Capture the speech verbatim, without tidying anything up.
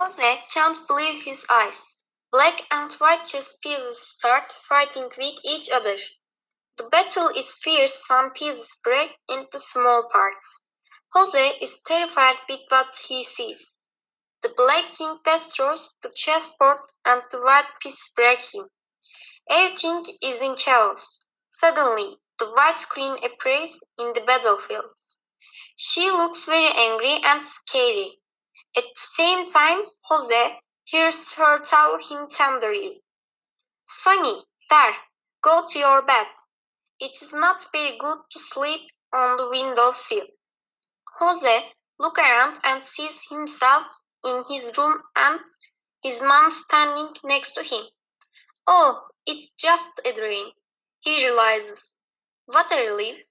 Jose can't believe his eyes. Black and white chess pieces start fighting with each other. The battle is fierce, some pieces break into small parts. Jose is terrified with what he sees. The Black King destroys the chessboard and the white pieces break him. Everything is in chaos. Suddenly, the White Queen appears in the battlefield. She looks very angry and scary. At the same time, Jose hears her tell him tenderly, "Sonny, there, go to your bed. It is not very good to sleep on the window sill." Jose looks around and sees himself in his room and his mom standing next to him. Oh, it's just a dream, he realizes. What a relief.